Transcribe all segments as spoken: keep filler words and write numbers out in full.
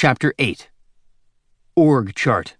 Chapter eight. Org Chart.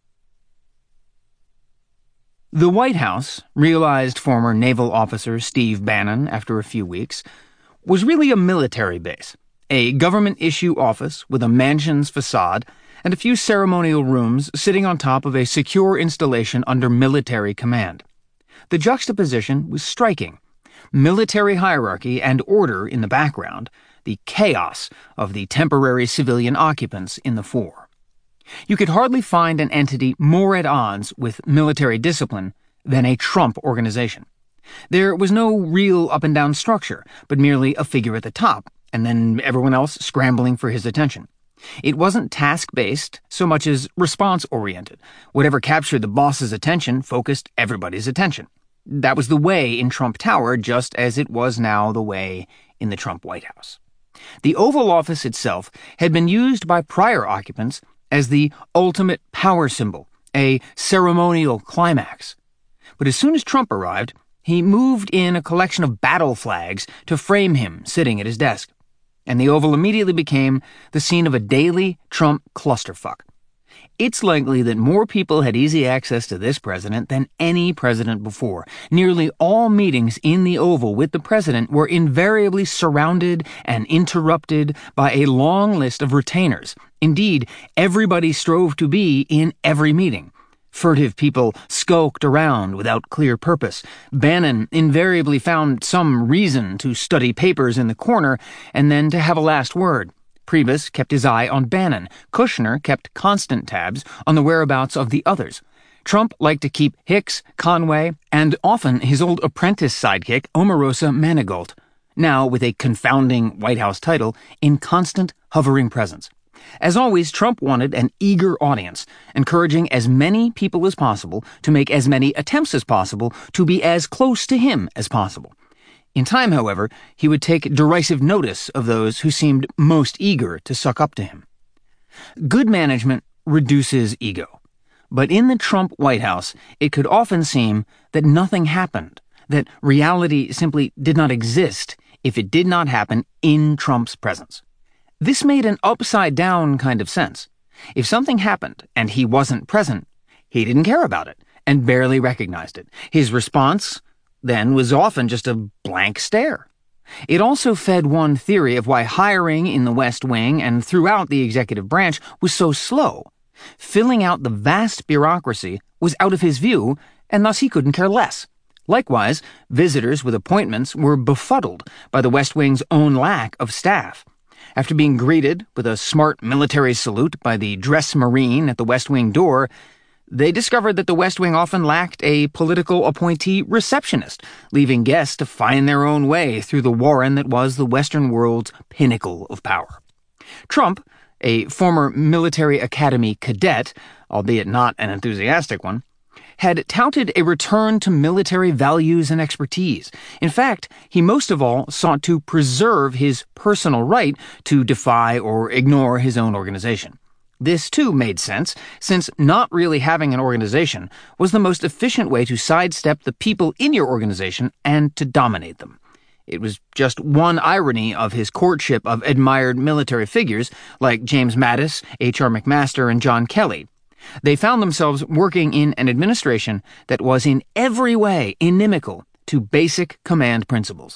The White House, realized former naval officer Steve Bannon after a few weeks, was really a military base, a government-issue office with a mansion's facade and a few ceremonial rooms sitting on top of a secure installation under military command. The juxtaposition was striking. Military hierarchy and order in the background, the chaos of the temporary civilian occupants in the fore. You could hardly find an entity more at odds with military discipline than a Trump organization. There was no real up-and-down structure, but merely a figure at the top, and then everyone else scrambling for his attention. It wasn't task-based so much as response-oriented. Whatever captured the boss's attention focused everybody's attention. That was the way in Trump Tower, just as it was now the way in the Trump White House. The Oval Office itself had been used by prior occupants as the ultimate power symbol, a ceremonial climax. But as soon as Trump arrived, he moved in a collection of battle flags to frame him sitting at his desk. And the Oval immediately became the scene of a daily Trump clusterfuck. It's likely that more people had easy access to this president than any president before. Nearly all meetings in the Oval with the president were invariably surrounded and interrupted by a long list of retainers. Indeed, everybody strove to be in every meeting. Furtive people skulked around without clear purpose. Bannon invariably found some reason to study papers in the corner and then to have a last word. Priebus kept his eye on Bannon. Kushner kept constant tabs on the whereabouts of the others. Trump liked to keep Hicks, Conway, and often his old apprentice sidekick, Omarosa Manigault, now with a confounding White House title, in constant hovering presence. As always, Trump wanted an eager audience, encouraging as many people as possible to make as many attempts as possible to be as close to him as possible. In time, however, he would take derisive notice of those who seemed most eager to suck up to him. Good management reduces ego. But in the Trump White House, it could often seem that nothing happened, that reality simply did not exist if it did not happen in Trump's presence. This made an upside-down kind of sense. If something happened and he wasn't present, he didn't care about it and barely recognized it. His response then was often just a blank stare. It also fed one theory of why hiring in the West Wing and throughout the executive branch was so slow. Filling out the vast bureaucracy was out of his view, and thus he couldn't care less. Likewise, visitors with appointments were befuddled by the West Wing's own lack of staff. After being greeted with a smart military salute by the dress marine at the West Wing door, they discovered that the West Wing often lacked a political appointee receptionist, leaving guests to find their own way through the warren that was the Western world's pinnacle of power. Trump, a former military academy cadet, albeit not an enthusiastic one, had touted a return to military values and expertise. In fact, he most of all sought to preserve his personal right to defy or ignore his own organization. This, too, made sense, since not really having an organization was the most efficient way to sidestep the people in your organization and to dominate them. It was just one irony of his courtship of admired military figures like James Mattis, H R McMaster, and John Kelly. They found themselves working in an administration that was in every way inimical to basic command principles.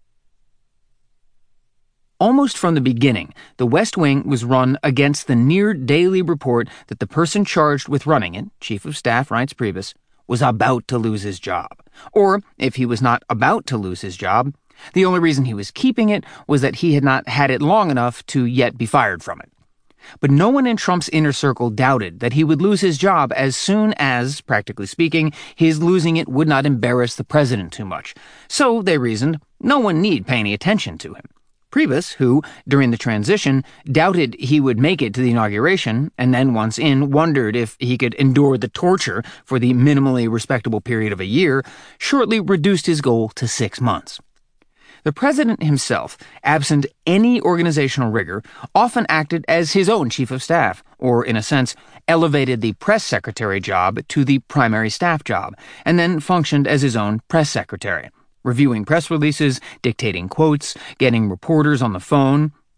Almost from the beginning, the West Wing was run against the near-daily report that the person charged with running it, Chief of Staff writes Priebus, was about to lose his job. Or, if he was not about to lose his job, the only reason he was keeping it was that he had not had it long enough to yet be fired from it. But no one in Trump's inner circle doubted that he would lose his job as soon as, practically speaking, his losing it would not embarrass the president too much. So, they reasoned, no one need pay any attention to him. Priebus, who, during the transition, doubted he would make it to the inauguration, and then once in, wondered if he could endure the torture for the minimally respectable period of a year, shortly reduced his goal to six months. The president himself, absent any organizational rigor, often acted as his own chief of staff, or, in a sense, elevated the press secretary job to the primary staff job, and then functioned as his own press secretary, reviewing press releases, dictating quotes, getting reporters on the phone.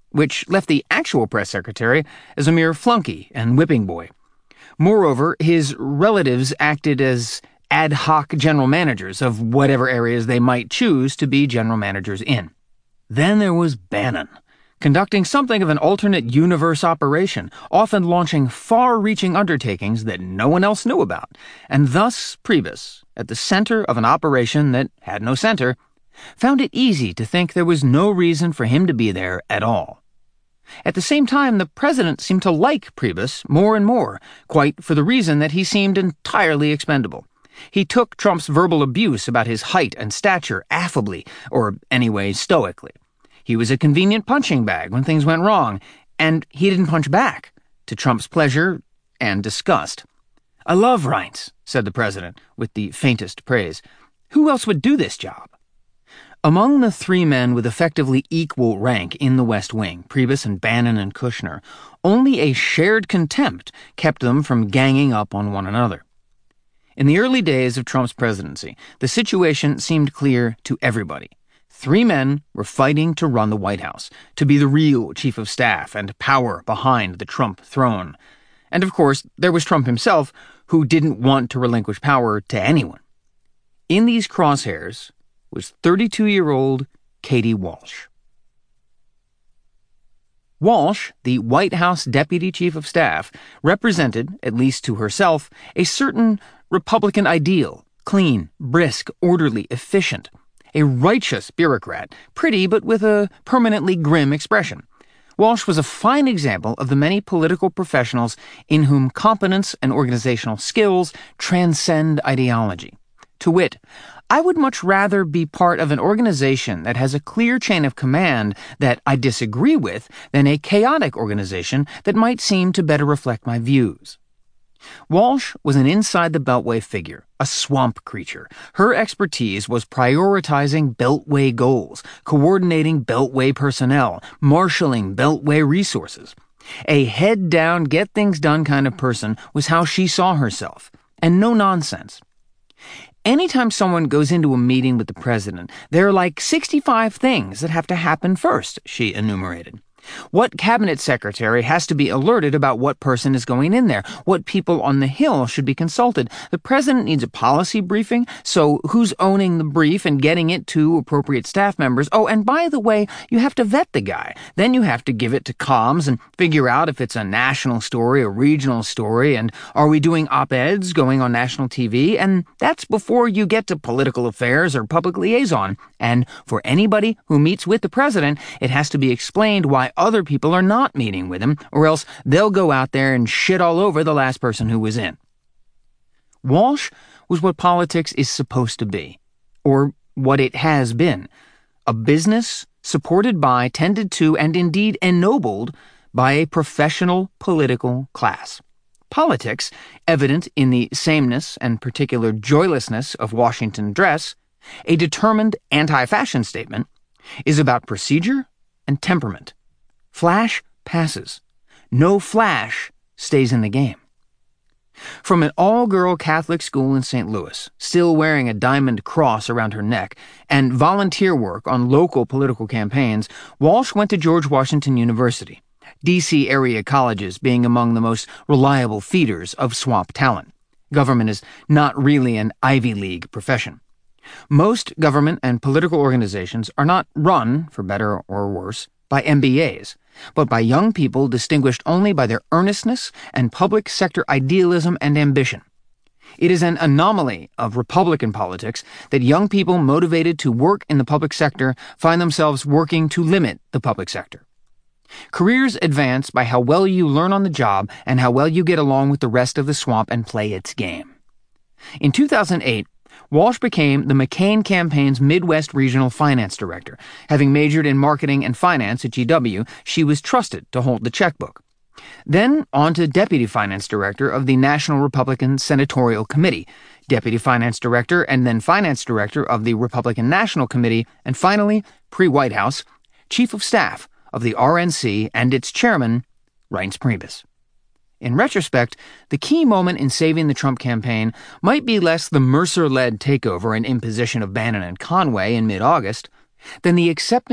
which left the actual press secretary as a mere flunky and whipping boy. Moreover, his relatives acted as ad hoc general managers of whatever areas they might choose to be general managers in. Then there was Bannon, conducting something of an alternate universe operation, often launching far-reaching undertakings that no one else knew about, and thus Priebus, at the center of an operation that had no center, found it easy to think there was no reason for him to be there at all. At the same time, the president seemed to like Priebus more and more, quite for the reason that he seemed entirely expendable. He took Trump's verbal abuse about his height and stature affably, or anyway stoically. He was a convenient punching bag when things went wrong, and he didn't punch back, to Trump's pleasure and disgust. "I love Reince," said the president, with the faintest praise. "Who else would do this job?" Among the three men with effectively equal rank in the West Wing, Priebus and Bannon and Kushner, only a shared contempt kept them from ganging up on one another. In the early days of Trump's presidency, the situation seemed clear to everybody. Three men were fighting to run the White House, to be the real chief of staff and power behind the Trump throne. And of course, there was Trump himself, who didn't want to relinquish power to anyone. In these crosshairs was thirty-two-year-old Katie Walsh. Walsh, the White House Deputy Chief of Staff, represented, at least to herself, a certain Republican ideal: clean, brisk, orderly, efficient. A righteous bureaucrat, pretty but with a permanently grim expression. Walsh was a fine example of the many political professionals in whom competence and organizational skills transcend ideology. To wit, I would much rather be part of an organization that has a clear chain of command that I disagree with than a chaotic organization that might seem to better reflect my views. Walsh was an inside-the-Beltway figure, a swamp creature. Her expertise was prioritizing Beltway goals, coordinating Beltway personnel, marshaling Beltway resources. A head-down, get-things-done kind of person was how she saw herself, and no nonsense. Anytime someone goes into a meeting with the president, there are like sixty-five things that have to happen first, she enumerated. What cabinet secretary has to be alerted about what person is going in there? What people on the Hill should be consulted? The president needs a policy briefing, so who's owning the brief and getting it to appropriate staff members? Oh, and by the way, you have to vet the guy. Then you have to give it to comms and figure out if it's a national story, a regional story, and are we doing op-eds going on national T V? And that's before you get to political affairs or public liaison. And for anybody who meets with the president, it has to be explained why other people are not meeting with him, or else they'll go out there and shit all over the last person who was in. Walsh was what politics is supposed to be, or what it has been, a business supported by, tended to, and indeed ennobled by a professional political class. Politics, evident in the sameness and particular joylessness of Washington dress, a determined anti-fashion statement, is about procedure and temperament. Flash passes. No flash stays in the game. From an all-girl Catholic school in Saint Louis, still wearing a diamond cross around her neck, and volunteer work on local political campaigns, Walsh went to George Washington University, D C area colleges being among the most reliable feeders of swamp talent. Government is not really an Ivy League profession. Most government and political organizations are not run, for better or worse, by M B As, but by young people distinguished only by their earnestness and public sector idealism and ambition. It is an anomaly of Republican politics that young people motivated to work in the public sector find themselves working to limit the public sector. Careers advance by how well you learn on the job and how well you get along with the rest of the swamp and play its game. In two thousand eight, Walsh became the McCain campaign's Midwest Regional Finance Director. Having majored in marketing and finance at G W, she was trusted to hold the checkbook. Then on to Deputy Finance Director of the National Republican Senatorial Committee, Deputy Finance Director and then Finance Director of the Republican National Committee, and finally, pre-White House, Chief of Staff of the R N C and its chairman, Reince Priebus. In retrospect, the key moment in saving the Trump campaign might be less the Mercer-led takeover and imposition of Bannon and Conway in mid-August than the acceptance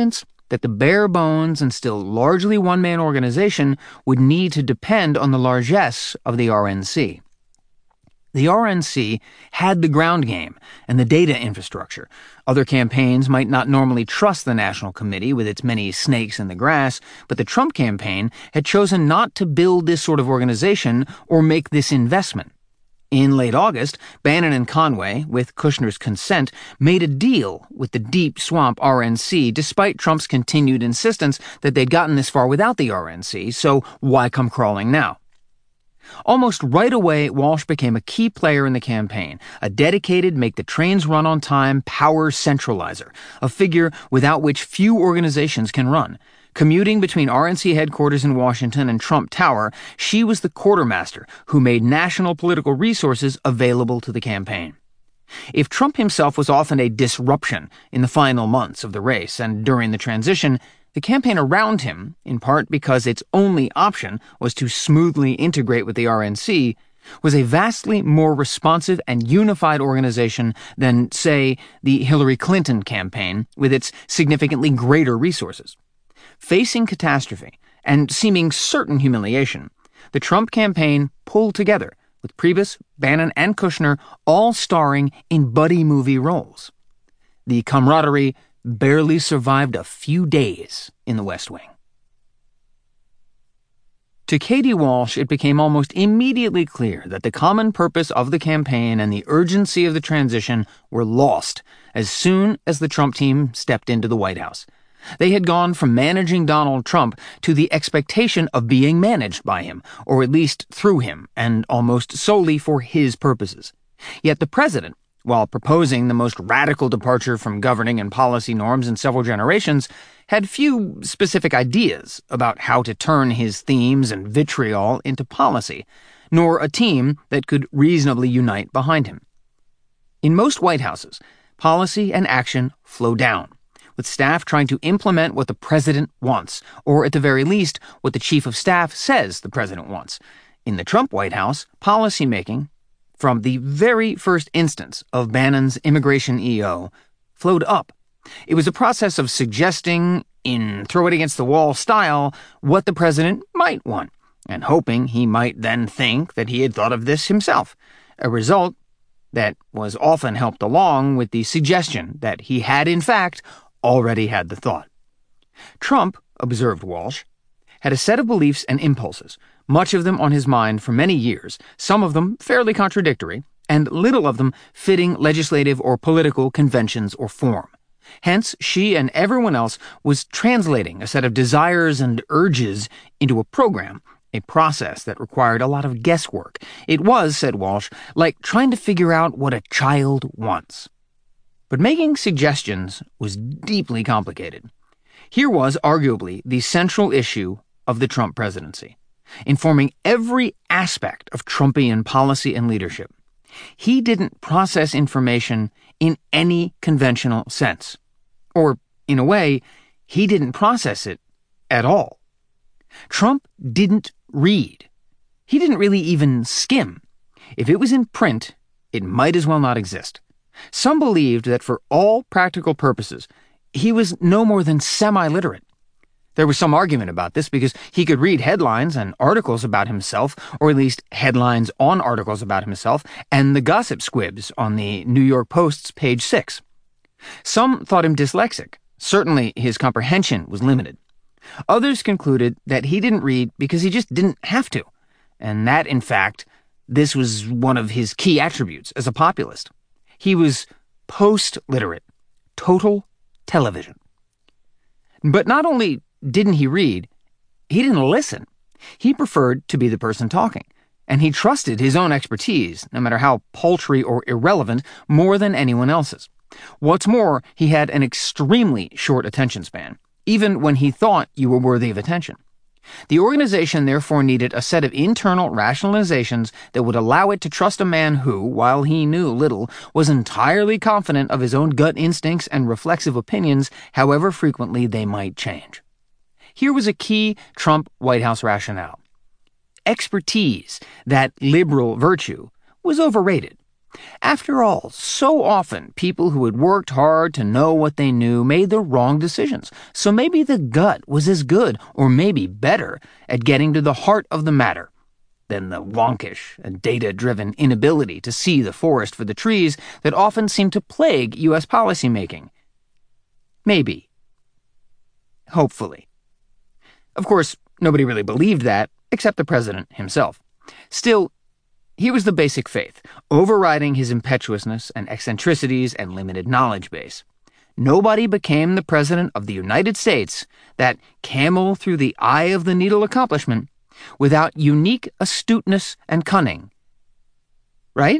that the bare bones and still largely one-man organization would need to depend on the largesse of the R N C. The R N C had the ground game and the data infrastructure. Other campaigns might not normally trust the National Committee with its many snakes in the grass, but the Trump campaign had chosen not to build this sort of organization or make this investment. In late August, Bannon and Conway, with Kushner's consent, made a deal with the deep swamp R N C despite Trump's continued insistence that they'd gotten this far without the R N C, so why come crawling now? Almost right away, Walsh became a key player in the campaign, a dedicated make-the-trains-run-on-time power centralizer, a figure without which few organizations can run. Commuting between R N C headquarters in Washington and Trump Tower, she was the quartermaster who made national political resources available to the campaign. If Trump himself was often a disruption in the final months of the race and during the transition, the campaign around him, in part because its only option was to smoothly integrate with the R N C, was a vastly more responsive and unified organization than, say, the Hillary Clinton campaign with its significantly greater resources. Facing catastrophe and seeming certain humiliation, the Trump campaign pulled together, with Priebus, Bannon, and Kushner all starring in buddy movie roles. The camaraderie barely survived a few days in the West Wing. To Katie Walsh, it became almost immediately clear that the common purpose of the campaign and the urgency of the transition were lost as soon as the Trump team stepped into the White House. They had gone from managing Donald Trump to the expectation of being managed by him, or at least through him, and almost solely for his purposes. Yet the president, while proposing the most radical departure from governing and policy norms in several generations, had few specific ideas about how to turn his themes and vitriol into policy, nor a team that could reasonably unite behind him. In most White Houses, policy and action flow down, with staff trying to implement what the president wants, or at the very least, what the chief of staff says the president wants. In the Trump White House, policymaking, from the very first instance of Bannon's immigration E O, flowed up. It was a process of suggesting, in throw-it-against-the-wall style, what the president might want, and hoping he might then think that he had thought of this himself, a result that was often helped along with the suggestion that he had, in fact, already had the thought. Trump, observed Walsh, had a set of beliefs and impulses, much of them on his mind for many years, some of them fairly contradictory, and little of them fitting legislative or political conventions or form. Hence, she and everyone else was translating a set of desires and urges into a program, a process that required a lot of guesswork. It was, said Walsh, like trying to figure out what a child wants. But making suggestions was deeply complicated. Here was, arguably, the central issue of the Trump presidency, informing every aspect of Trumpian policy and leadership. He didn't process information in any conventional sense. Or, in a way, he didn't process it at all. Trump didn't read. He didn't really even skim. If it was in print, it might as well not exist. Some believed that for all practical purposes, he was no more than semi-literate. There was some argument about this because he could read headlines and articles about himself, or at least headlines on articles about himself, and the gossip squibs on the New York Post's page six. Some thought him dyslexic. Certainly his comprehension was limited. Others concluded that he didn't read because he just didn't have to, and that, in fact, this was one of his key attributes as a populist. He was post-literate, total television. But not only didn't he read, he didn't listen. He preferred to be the person talking, and he trusted his own expertise, no matter how paltry or irrelevant, more than anyone else's. What's more, he had an extremely short attention span, even when he thought you were worthy of attention. The organization therefore needed a set of internal rationalizations that would allow it to trust a man who, while he knew little, was entirely confident of his own gut instincts and reflexive opinions, however frequently they might change. Here was a key Trump White House rationale. Expertise, that liberal virtue, was overrated. After all, so often people who had worked hard to know what they knew made the wrong decisions. So maybe the gut was as good, or maybe better, at getting to the heart of the matter than the wonkish and data-driven inability to see the forest for the trees that often seemed to plague U S policymaking. Maybe. Hopefully. Of course, nobody really believed that, except the president himself. Still, here was the basic faith, overriding his impetuousness and eccentricities and limited knowledge base. Nobody became the president of the United States, that camel through the eye of the needle accomplishment, without unique astuteness and cunning. Right?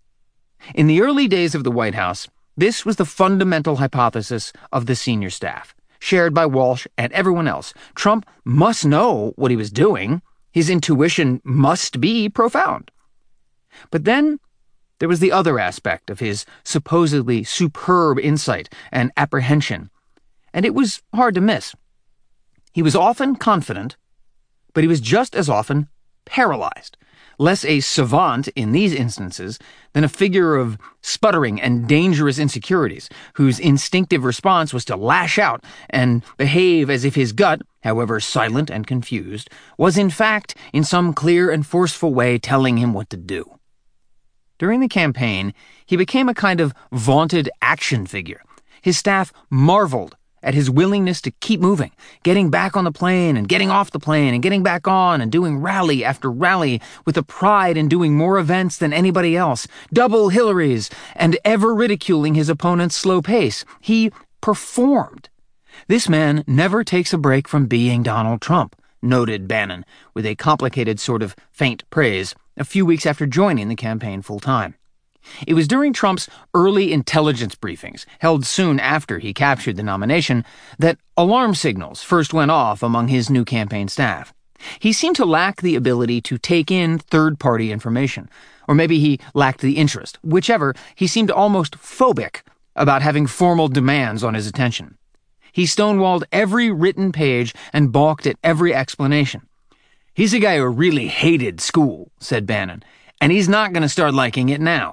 In the early days of the White House, this was the fundamental hypothesis of the senior staff, shared by Walsh and everyone else. Trump must know what he was doing. His intuition must be profound. But then there was the other aspect of his supposedly superb insight and apprehension, and it was hard to miss. He was often confident, but he was just as often paralyzed, less a savant in these instances than a figure of sputtering and dangerous insecurities, whose instinctive response was to lash out and behave as if his gut, however silent and confused, was in fact in some clear and forceful way telling him what to do. During the campaign, he became a kind of vaunted action figure. His staff marveled at his willingness to keep moving, getting back on the plane and getting off the plane and getting back on and doing rally after rally with a pride in doing more events than anybody else, double Hillary's, and ever ridiculing his opponent's slow pace. He performed. This man never takes a break from being Donald Trump, noted Bannon, with a complicated sort of faint praise, a few weeks after joining the campaign full-time. It was during Trump's early intelligence briefings, held soon after he captured the nomination, that alarm signals first went off among his new campaign staff. He seemed to lack the ability to take in third-party information, or maybe he lacked the interest. Whichever, he seemed almost phobic about having formal demands on his attention. He stonewalled every written page and balked at every explanation. "He's a guy who really hated school," said Bannon, "and he's not going to start liking it now."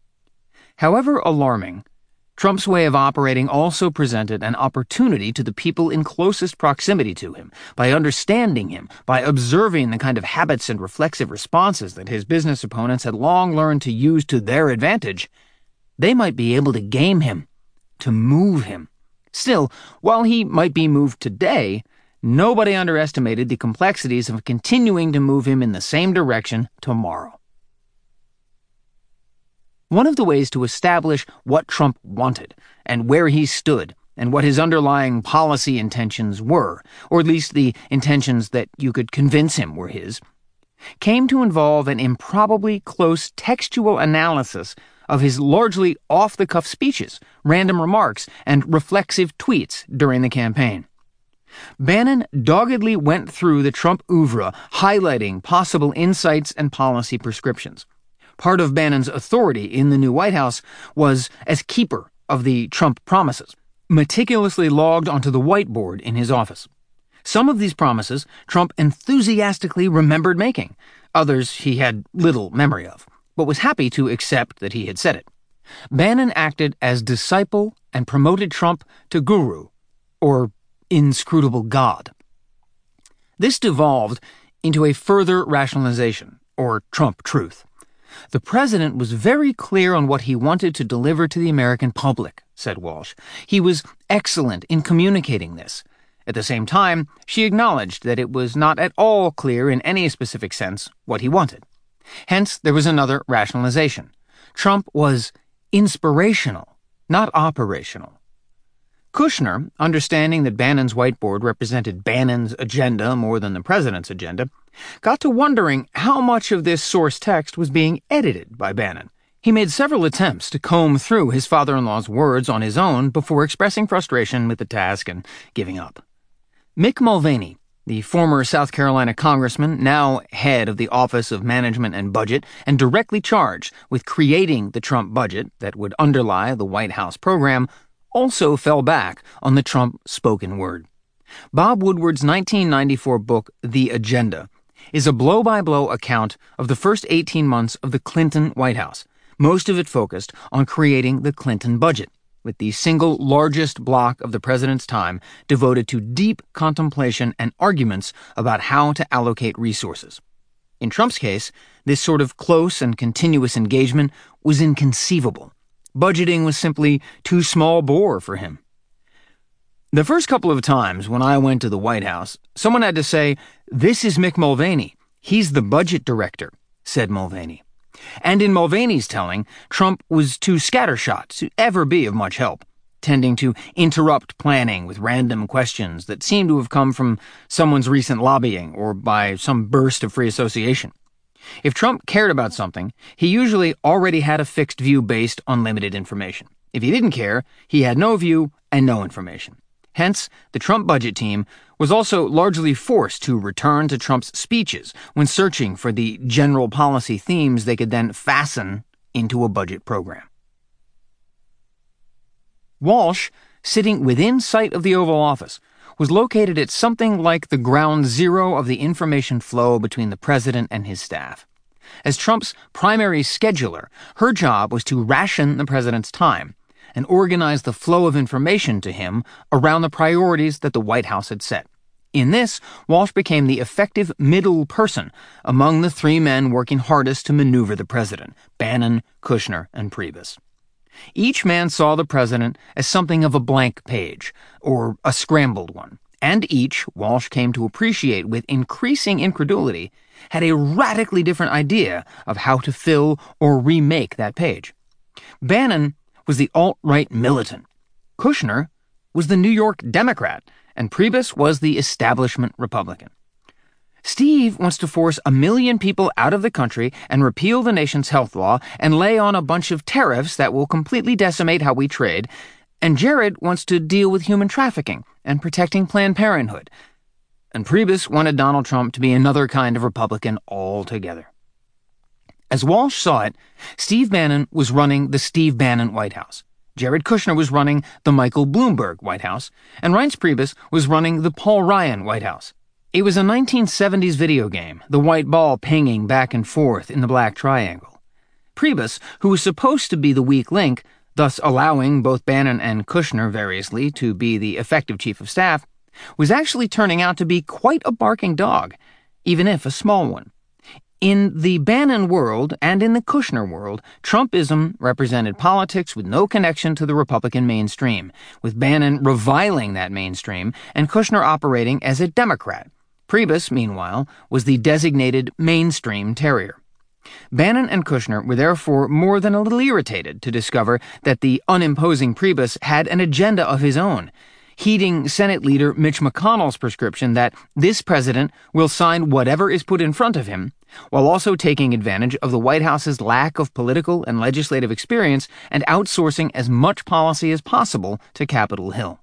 However alarming, Trump's way of operating also presented an opportunity to the people in closest proximity to him, by understanding him, by observing the kind of habits and reflexive responses that his business opponents had long learned to use to their advantage. They might be able to game him, to move him. Still, while he might be moved today, nobody underestimated the complexities of continuing to move him in the same direction tomorrow. One of the ways to establish what Trump wanted, and where he stood, and what his underlying policy intentions were, or at least the intentions that you could convince him were his, came to involve an improbably close textual analysis of his largely off-the-cuff speeches, random remarks, and reflexive tweets during the campaign. Bannon doggedly went through the Trump oeuvre, highlighting possible insights and policy prescriptions. Part of Bannon's authority in the new White House was as keeper of the Trump promises, meticulously logged onto the whiteboard in his office. Some of these promises Trump enthusiastically remembered making. Others he had little memory of, but was happy to accept that he had said it. Bannon acted as disciple and promoted Trump to guru, or inscrutable God. This devolved into a further rationalization, or Trump truth. The president was very clear on what he wanted to deliver to the American public, said Walsh. He was excellent in communicating this. At the same time, she acknowledged that it was not at all clear in any specific sense what he wanted. Hence, there was another rationalization. Trump was inspirational, not operational. Kushner, understanding that Bannon's whiteboard represented Bannon's agenda more than the president's agenda, got to wondering how much of this source text was being edited by Bannon. He made several attempts to comb through his father-in-law's words on his own before expressing frustration with the task and giving up. Mick Mulvaney, the former South Carolina congressman, now head of the Office of Management and Budget, and directly charged with creating the Trump budget that would underlie the White House program, also fell back on the Trump spoken word. Bob Woodward's nineteen ninety-four book, The Agenda, is a blow-by-blow account of the first eighteen months of the Clinton White House. most of it focused on creating the Clinton budget, with the single largest block of the president's time devoted to deep contemplation and arguments about how to allocate resources. In Trump's case, this sort of close and continuous engagement was inconceivable. Budgeting was simply too small bore for him. The first couple of times when I went to the White House, someone had to say, "This is Mick Mulvaney. He's the budget director," said Mulvaney. And in Mulvaney's telling, Trump was too scattershot to ever be of much help, tending to interrupt planning with random questions that seemed to have come from someone's recent lobbying or by some burst of free association. If Trump cared about something, he usually already had a fixed view based on limited information. If he didn't care, he had no view and no information. Hence, the Trump budget team was also largely forced to return to Trump's speeches when searching for the general policy themes they could then fasten into a budget program. Walsh, sitting within sight of the Oval Office, was located at something like the ground zero of the information flow between the president and his staff. As Trump's primary scheduler, her job was to ration the president's time and organize the flow of information to him around the priorities that the White House had set. In this, Walsh became the effective middle person among the three men working hardest to maneuver the president, Bannon, Kushner, and Priebus. Each man saw the president as something of a blank page, or a scrambled one, and each, Walsh came to appreciate with increasing incredulity, had a radically different idea of how to fill or remake that page. Bannon was the alt-right militant. Kushner was the New York Democrat, and Priebus was the establishment Republican. Steve wants to force a million people out of the country and repeal the nation's health law and lay on a bunch of tariffs that will completely decimate how we trade, and Jared wants to deal with human trafficking and protecting Planned Parenthood. And Priebus wanted Donald Trump to be another kind of Republican altogether. As Walsh saw it, Steve Bannon was running the Steve Bannon White House. Jared Kushner was running the Michael Bloomberg White House, and Reince Priebus was running the Paul Ryan White House. It was a nineteen seventies video game, the white ball pinging back and forth in the black triangle. Priebus, who was supposed to be the weak link, thus allowing both Bannon and Kushner variously to be the effective chief of staff, was actually turning out to be quite a barking dog, even if a small one. In the Bannon world and in the Kushner world, Trumpism represented politics with no connection to the Republican mainstream, with Bannon reviling that mainstream and Kushner operating as a Democrat. Priebus, meanwhile, was the designated mainstream terrier. Bannon and Kushner were therefore more than a little irritated to discover that the unimposing Priebus had an agenda of his own, heeding Senate leader Mitch McConnell's prescription that this president will sign whatever is put in front of him, while also taking advantage of the White House's lack of political and legislative experience and outsourcing as much policy as possible to Capitol Hill.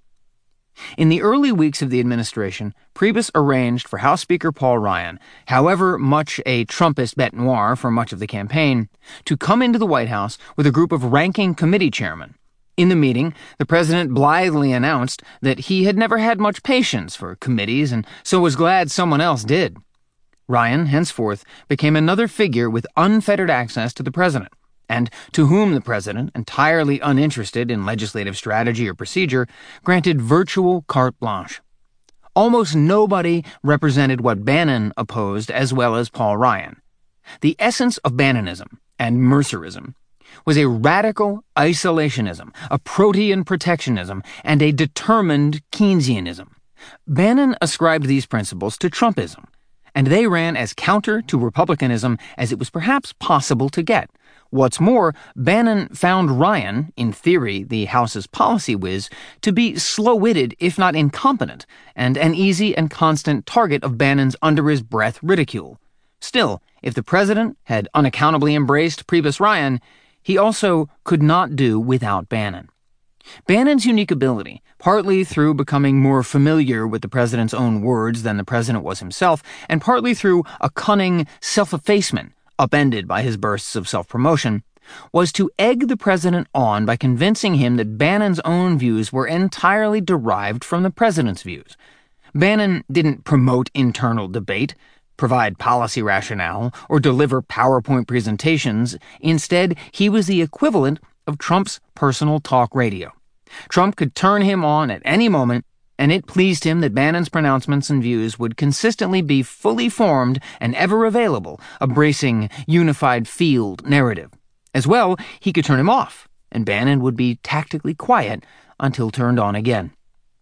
In the early weeks of the administration, Priebus arranged for House Speaker Paul Ryan, however much a Trumpist bête noire for much of the campaign, to come into the White House with a group of ranking committee chairmen. In the meeting, the president blithely announced that he had never had much patience for committees and so was glad someone else did. Ryan, henceforth, became another figure with unfettered access to the president, and to whom the president, entirely uninterested in legislative strategy or procedure, granted virtual carte blanche. Almost nobody represented what Bannon opposed as well as Paul Ryan. The essence of Bannonism and Mercerism was a radical isolationism, a protean protectionism, and a determined Keynesianism. Bannon ascribed these principles to Trumpism, and they ran as counter to republicanism as it was perhaps possible to get. What's more, Bannon found Ryan, in theory the House's policy whiz, to be slow-witted if not incompetent, and an easy and constant target of Bannon's under-his-breath ridicule. Still, if the president had unaccountably embraced Priebus Ryan, he also could not do without Bannon. Bannon's unique ability, partly through becoming more familiar with the president's own words than the president was himself, and partly through a cunning self-effacement upended by his bursts of self-promotion, was to egg the president on by convincing him that Bannon's own views were entirely derived from the president's views. Bannon didn't promote internal debate. provide policy rationale, or deliver PowerPoint presentations. Instead, he was the equivalent of Trump's personal talk radio. Trump could turn him on at any moment, and it pleased him that Bannon's pronouncements and views would consistently be fully formed and ever available, a bracing, unified field narrative. As well, he could turn him off, and Bannon would be tactically quiet until turned on again.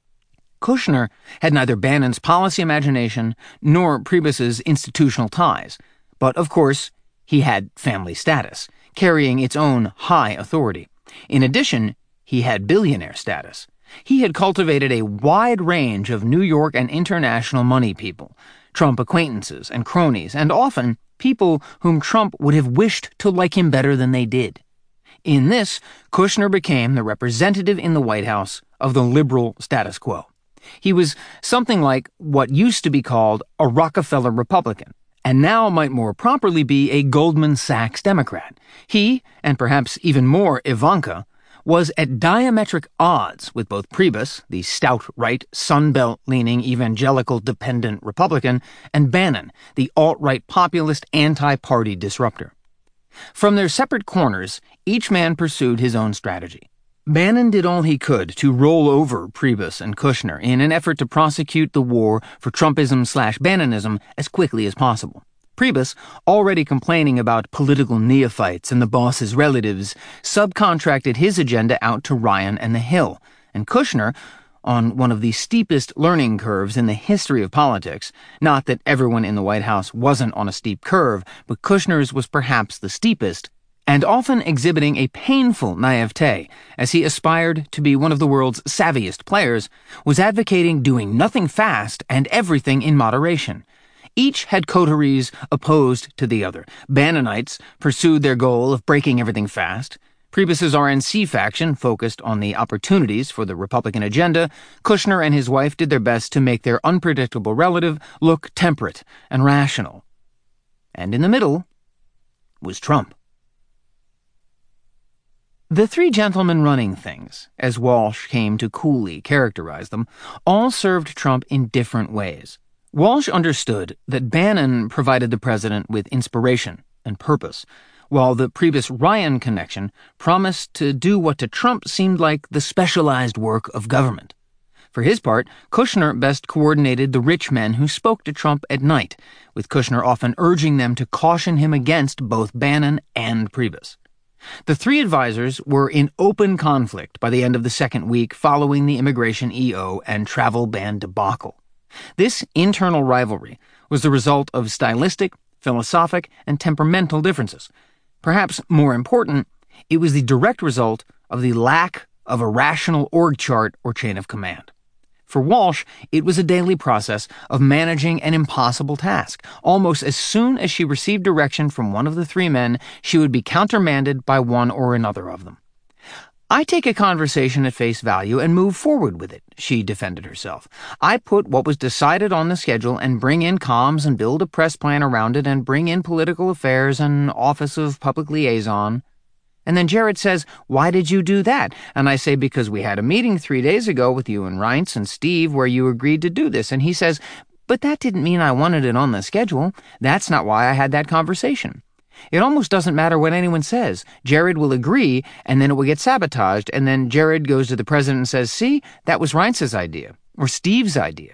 Kushner had neither Bannon's policy imagination nor Priebus's institutional ties, but of course, he had family status, carrying its own high authority. In addition, he had billionaire status. He had cultivated a wide range of New York and international money people, Trump acquaintances and cronies, and often people whom Trump would have wished to like him better than they did. In this, Kushner became the representative in the White House of the liberal status quo. He was something like what used to be called a Rockefeller Republican, and now might more properly be a Goldman Sachs Democrat. He, and perhaps even more Ivanka, was at diametric odds with both Priebus, the stout right, Sunbelt-leaning evangelical-dependent Republican, and Bannon, the alt-right populist anti-party disruptor. From their separate corners, each man pursued his own strategy. Bannon did all he could to roll over Priebus and Kushner in an effort to prosecute the war for Trumpism-slash-Bannonism as quickly as possible. Priebus, already complaining about political neophytes and the boss's relatives, subcontracted his agenda out to Ryan and the Hill, and Kushner, on one of the steepest learning curves in the history of politics, not that everyone in the White House wasn't on a steep curve, but Kushner's was perhaps the steepest, and often exhibiting a painful naivete, as he aspired to be one of the world's savviest players, was advocating doing nothing fast and everything in moderation. Each had coteries opposed to the other. Bannonites pursued their goal of breaking everything fast. Priebus's R N C faction focused on the opportunities for the Republican agenda. Kushner and his wife did their best to make their unpredictable relative look temperate and rational. And in the middle was Trump. The three gentlemen running things, as Walsh came to coolly characterize them, all served Trump in different ways. Walsh understood that Bannon provided the president with inspiration and purpose, while the Priebus-Ryan connection promised to do what to Trump seemed like the specialized work of government. For his part, Kushner best coordinated the rich men who spoke to Trump at night, with Kushner often urging them to caution him against both Bannon and Priebus. The three advisors were in open conflict by the end of the second week following the immigration E O and travel ban debacle. This internal rivalry was the result of stylistic, philosophic, and temperamental differences. Perhaps more important, it was the direct result of the lack of a rational org chart or chain of command. For Walsh, it was a daily process of managing an impossible task. Almost as soon as she received direction from one of the three men, she would be countermanded by one or another of them. "I take a conversation at face value and move forward with it," she defended herself. "I put what was decided on the schedule and bring in comms and build a press plan around it and bring in political affairs and office of public liaison." And then Jared says, "Why did you do that?" And I say, "Because we had a meeting three days ago with you and Reince and Steve where you agreed to do this." And he says, "But that didn't mean I wanted it on the schedule. That's not why I had that conversation." It almost doesn't matter what anyone says. Jared will agree, and then it will get sabotaged, and then Jared goes to the president and says, "See, that was Reince's idea, or Steve's idea."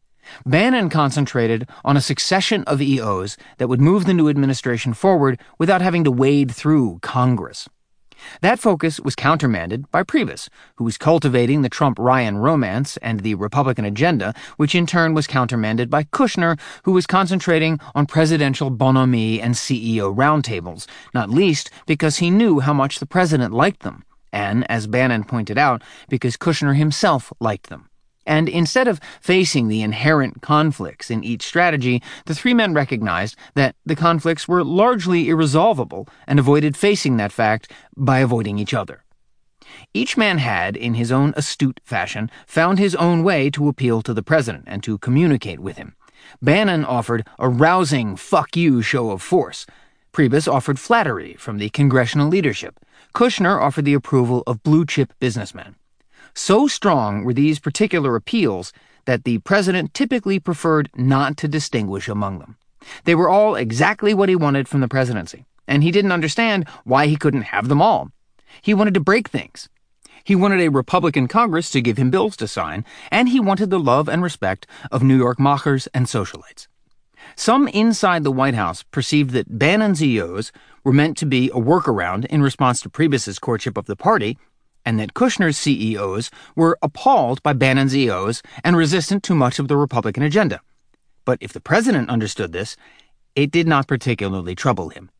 Bannon concentrated on a succession of E Os that would move the new administration forward without having to wade through Congress. That focus was countermanded by Priebus, who was cultivating the Trump-Ryan romance and the Republican agenda, which in turn was countermanded by Kushner, who was concentrating on presidential bonhomie and C E O roundtables, not least because he knew how much the president liked them, and, as Bannon pointed out, because Kushner himself liked them. And instead of facing the inherent conflicts in each strategy, the three men recognized that the conflicts were largely irresolvable and avoided facing that fact by avoiding each other. Each man had, in his own astute fashion, found his own way to appeal to the president and to communicate with him. Bannon offered a rousing fuck you show of force. Priebus offered flattery from the congressional leadership. Kushner offered the approval of blue-chip businessmen. So strong were these particular appeals that the president typically preferred not to distinguish among them. They were all exactly what he wanted from the presidency, and he didn't understand why he couldn't have them all. He wanted to break things. He wanted a Republican Congress to give him bills to sign, and he wanted the love and respect of New York mockers and socialites. Some inside the White House perceived that Bannon's E Os were meant to be a workaround in response to Priebus's courtship of the party, and that Kushner's C E Os were appalled by Bannon's E Os and resistant to much of the Republican agenda. But if the president understood this, it did not particularly trouble him.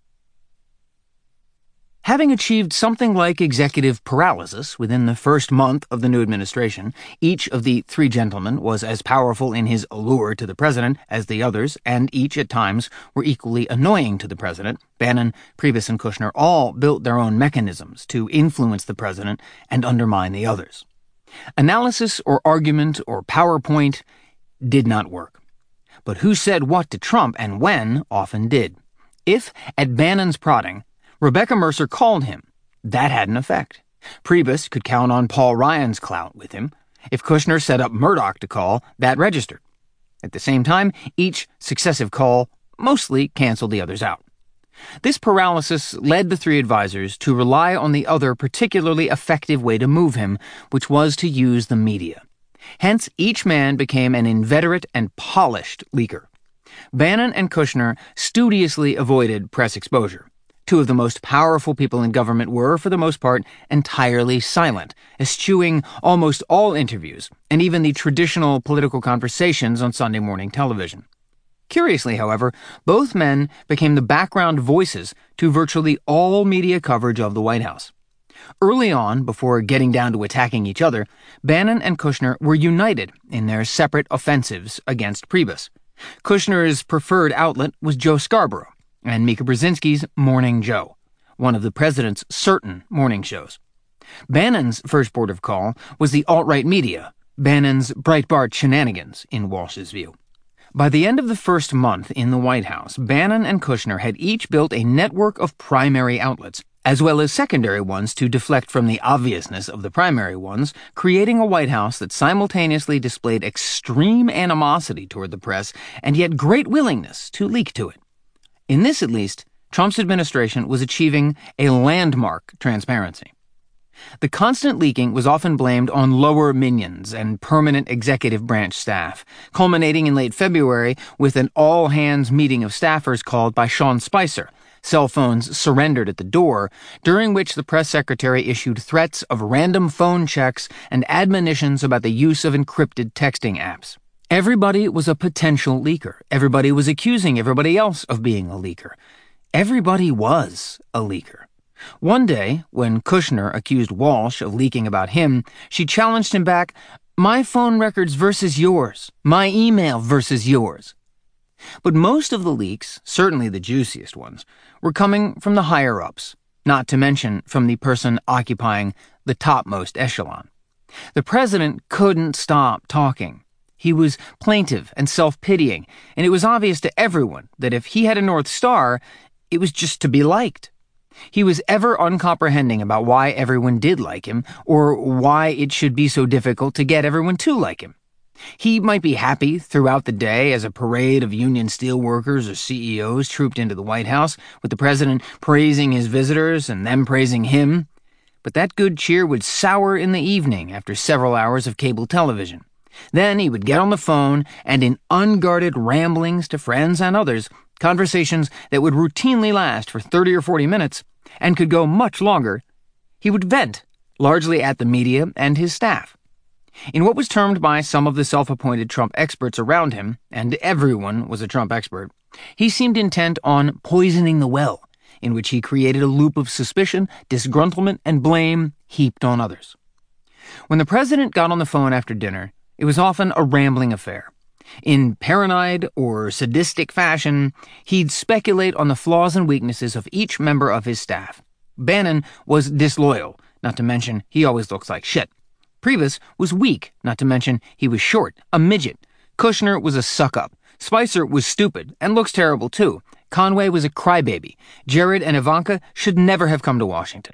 Having achieved something like executive paralysis within the first month of the new administration, each of the three gentlemen was as powerful in his allure to the president as the others, and each at times were equally annoying to the president. Bannon, Priebus, and Kushner all built their own mechanisms to influence the president and undermine the others. Analysis or argument or PowerPoint did not work. But who said what to Trump and when often did. If, at Bannon's prodding, Rebecca Mercer called him, that had an effect. Priebus could count on Paul Ryan's clout with him. If Kushner set up Murdoch to call, that registered. At the same time, each successive call mostly canceled the others out. This paralysis led the three advisors to rely on the other particularly effective way to move him, which was to use the media. Hence, each man became an inveterate and polished leaker. Bannon and Kushner studiously avoided press exposure. Two of the most powerful people in government were, for the most part, entirely silent, eschewing almost all interviews, and even the traditional political conversations on Sunday morning television. Curiously, however, both men became the background voices to virtually all media coverage of the White House. Early on, before getting down to attacking each other, Bannon and Kushner were united in their separate offensives against Priebus. Kushner's preferred outlet was Joe Scarborough, and Mika Brzezinski's Morning Joe, one of the president's certain morning shows. Bannon's first port of call was the alt-right media, Bannon's Breitbart shenanigans, in Walsh's view. By the end of the first month in the White House, Bannon and Kushner had each built a network of primary outlets, as well as secondary ones to deflect from the obviousness of the primary ones, creating a White House that simultaneously displayed extreme animosity toward the press and yet great willingness to leak to it. In this, at least, Trump's administration was achieving a landmark transparency. The constant leaking was often blamed on lower minions and permanent executive branch staff, culminating in late February with an all-hands meeting of staffers called by Sean Spicer, cell phones surrendered at the door, during which the press secretary issued threats of random phone checks and admonitions about the use of encrypted texting apps. Everybody was a potential leaker. Everybody was accusing everybody else of being a leaker. Everybody was a leaker. One day, when Kushner accused Walsh of leaking about him, she challenged him back, "My phone records versus yours. My email versus yours." But most of the leaks, certainly the juiciest ones, were coming from the higher-ups, not to mention from the person occupying the topmost echelon. The president couldn't stop talking. He was plaintive and self-pitying, and it was obvious to everyone that if he had a North Star, it was just to be liked. He was ever uncomprehending about why everyone did like him, or why it should be so difficult to get everyone to like him. He might be happy throughout the day as a parade of union steelworkers or C E Os trooped into the White House, with the president praising his visitors and them praising him. But that good cheer would sour in the evening after several hours of cable television. Then he would get on the phone, and in unguarded ramblings to friends and others, conversations that would routinely last for thirty or forty minutes, and could go much longer, he would vent, largely at the media and his staff. In what was termed by some of the self-appointed Trump experts around him, and everyone was a Trump expert, he seemed intent on poisoning the well, in which he created a loop of suspicion, disgruntlement, and blame heaped on others. When the president got on the phone after dinner, it was often a rambling affair. In paranoid or sadistic fashion, he'd speculate on the flaws and weaknesses of each member of his staff. Bannon was disloyal, not to mention he always looks like shit. Priebus was weak, not to mention he was short, a midget. Kushner was a suck-up. Spicer was stupid, and looks terrible too. Conway was a crybaby. Jared and Ivanka should never have come to Washington.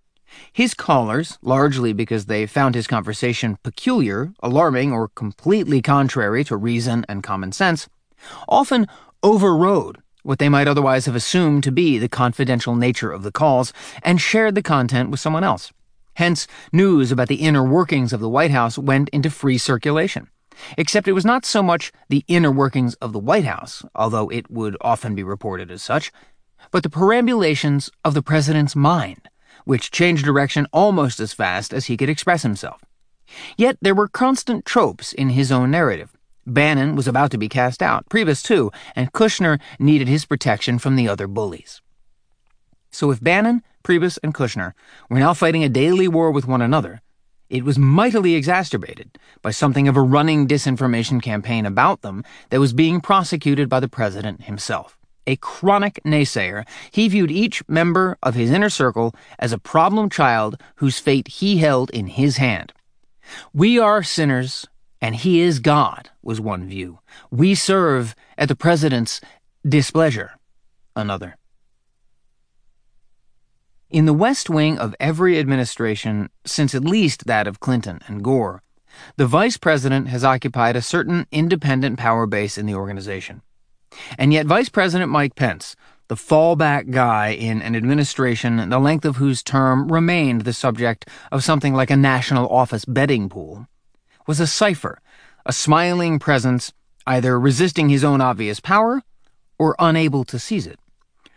His callers, largely because they found his conversation peculiar, alarming, or completely contrary to reason and common sense, often overrode what they might otherwise have assumed to be the confidential nature of the calls and shared the content with someone else. Hence, news about the inner workings of the White House went into free circulation. Except it was not so much the inner workings of the White House, although it would often be reported as such, but the perambulations of the president's mind, which changed direction almost as fast as he could express himself. Yet there were constant tropes in his own narrative. Bannon was about to be cast out, Priebus too, and Kushner needed his protection from the other bullies. So if Bannon, Priebus, and Kushner were now fighting a daily war with one another, it was mightily exacerbated by something of a running disinformation campaign about them that was being prosecuted by the president himself. A chronic naysayer, he viewed each member of his inner circle as a problem child whose fate he held in his hand. "We are sinners, and he is God," was one view. "We serve at the president's displeasure," another. In the West Wing of every administration, since at least that of Clinton and Gore, the vice president has occupied a certain independent power base in the organization. And yet Vice President Mike Pence, the fallback guy in an administration the length of whose term remained the subject of something like a national office betting pool, was a cipher, a smiling presence either resisting his own obvious power or unable to seize it.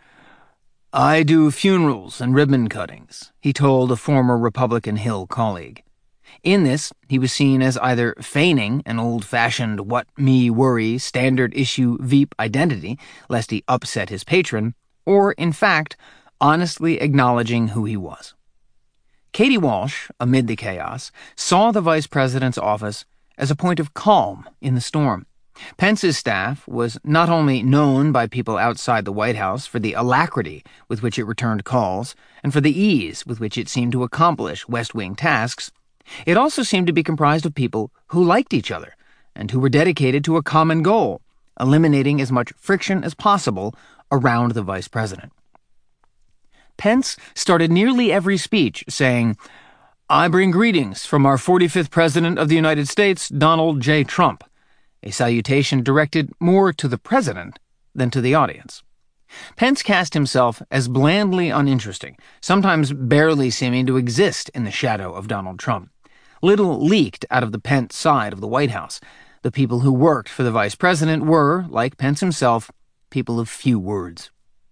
"I do funerals and ribbon cuttings," he told a former Republican Hill colleague. In this, he was seen as either feigning an old-fashioned what-me-worry standard-issue Veep identity, lest he upset his patron, or, in fact, honestly acknowledging who he was. Katie Walsh, amid the chaos, saw the vice president's office as a point of calm in the storm. Pence's staff was not only known by people outside the White House for the alacrity with which it returned calls and for the ease with which it seemed to accomplish West Wing tasks, it also seemed to be comprised of people who liked each other and who were dedicated to a common goal, eliminating as much friction as possible around the vice president. Pence started nearly every speech saying, "I bring greetings from our forty-fifth President of the United States, Donald J. Trump," a salutation directed more to the president than to the audience. Pence cast himself as blandly uninteresting, sometimes barely seeming to exist in the shadow of Donald Trump. Little leaked out of the Pence side of the White House. The people who worked for the vice president were, like Pence himself, people of few words.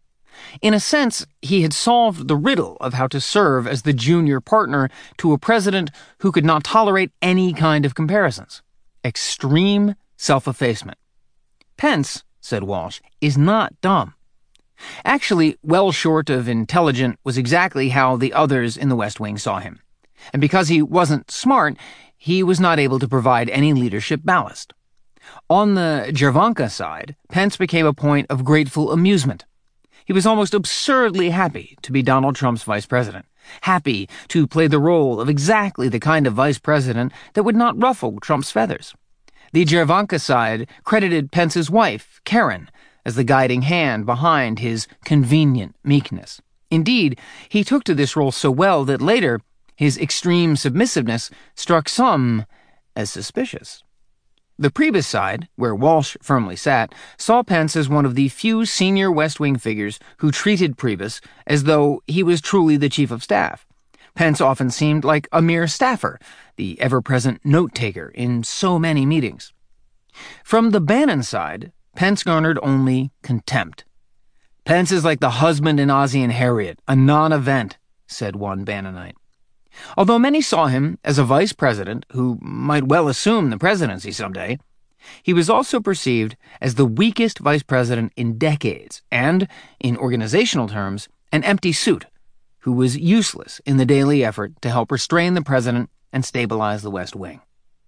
In a sense, he had solved the riddle of how to serve as the junior partner to a president who could not tolerate any kind of comparisons. Extreme self-effacement. Pence, said Walsh, is not dumb. Actually, well short of intelligent was exactly how the others in the West Wing saw him. And because he wasn't smart, he was not able to provide any leadership ballast. On the Javanka side, Pence became a point of grateful amusement. He was almost absurdly happy to be Donald Trump's vice president, happy to play the role of exactly the kind of vice president that would not ruffle Trump's feathers. The Javanka side credited Pence's wife, Karen, as the guiding hand behind his convenient meekness. Indeed, he took to this role so well that later, his extreme submissiveness struck some as suspicious. The Priebus side, where Walsh firmly sat, saw Pence as one of the few senior West Wing figures who treated Priebus as though he was truly the chief of staff. Pence often seemed like a mere staffer, the ever-present note-taker in so many meetings. From the Bannon side, Pence garnered only contempt. "Pence is like the husband in Ozzie and Harriet, a non-event," said one Bannonite. Although many saw him as a vice president who might well assume the presidency someday, he was also perceived as the weakest vice president in decades and, in organizational terms, an empty suit who was useless in the daily effort to help restrain the president and stabilize the West Wing.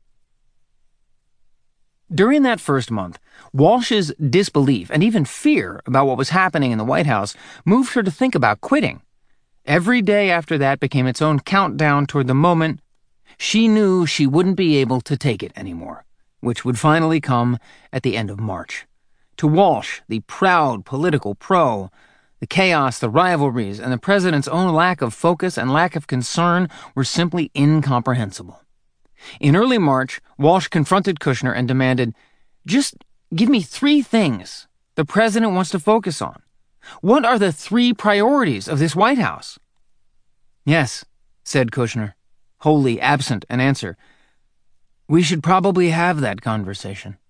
During that first month, Walsh's disbelief and even fear about what was happening in the White House moved her to think about quitting. Every day after that became its own countdown toward the moment she knew she wouldn't be able to take it anymore, which would finally come at the end of March. To Walsh, the proud political pro, the chaos, the rivalries, and the president's own lack of focus and lack of concern were simply incomprehensible. In early March, Walsh confronted Kushner and demanded, "Just give me three things the president wants to focus on? What are the three priorities of this White House? Yes, said Kushner, wholly absent an answer. We should probably have that conversation.